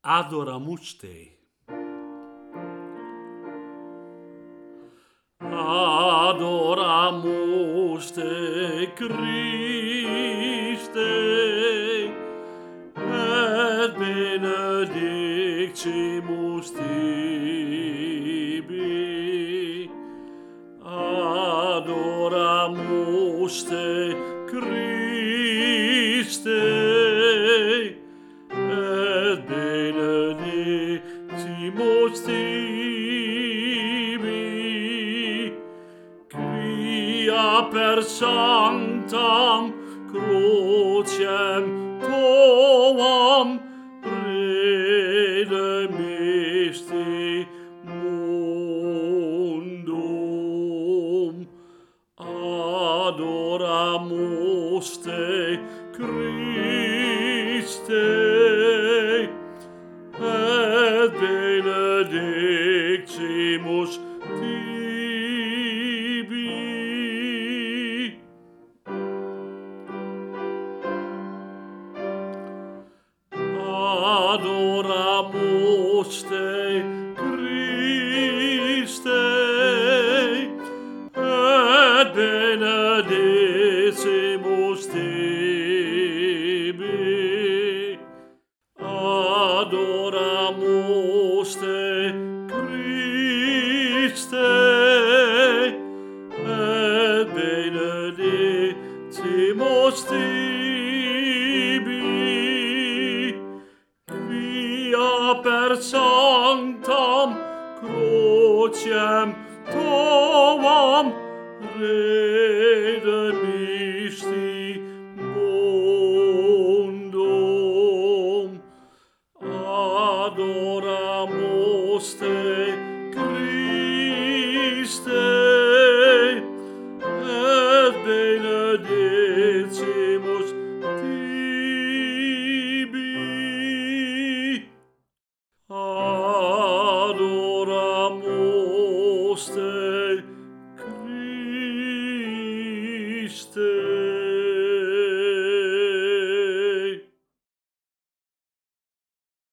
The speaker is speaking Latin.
Adoramus te. Adoramus te, Christe, et benedictimus tibi. Adoramus te, Christe, et benedictimus tibi, quia per sanctam crucem tuam redemisti mundum. Adoramus te, Christe, et benedictimus tibi. Adoramus te, Christe, et benedicimus tibi. Adoramus te, Christe, et benedicimus tibi, quia per sanctam crucem tuam redemisti mundum. Adoramus te, Christe, et benedicimus tibi. Adoramus te, Christe.